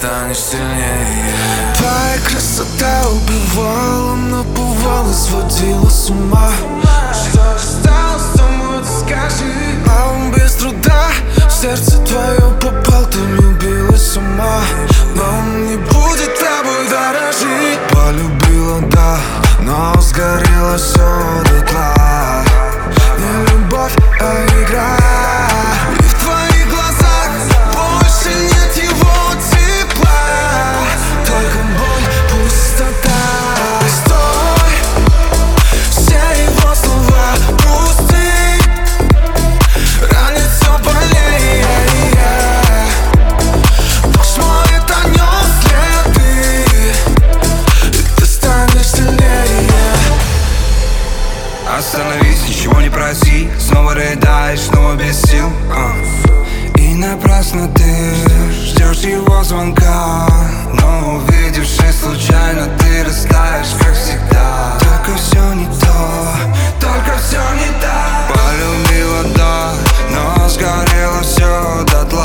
станешь сильнее. Твоя красота убивала, напувала, сводила с ума. Что осталось, тому ты скажи. А он без труда в сердце твое попал, ты влюбилась сама. Но он не будет тобой дорожить. Полюбила, да, но сгорело все дотла. Не любовь, а игра. И в твоих глазах больше нет его тепла, только боль, пустота. Стой, все его слова пусты, ранит все больнее. Дождь моет о нем следы, и ты станешь сильнее. Остановись, ничего не проси. Снова рыдаешь, снова без сил. И напрасно ты ждешь его звонка. Но увидевшись случайно, ты растаешь, как всегда. Только все не то, только все не так. Полюбила, да, но сгорело все дотла.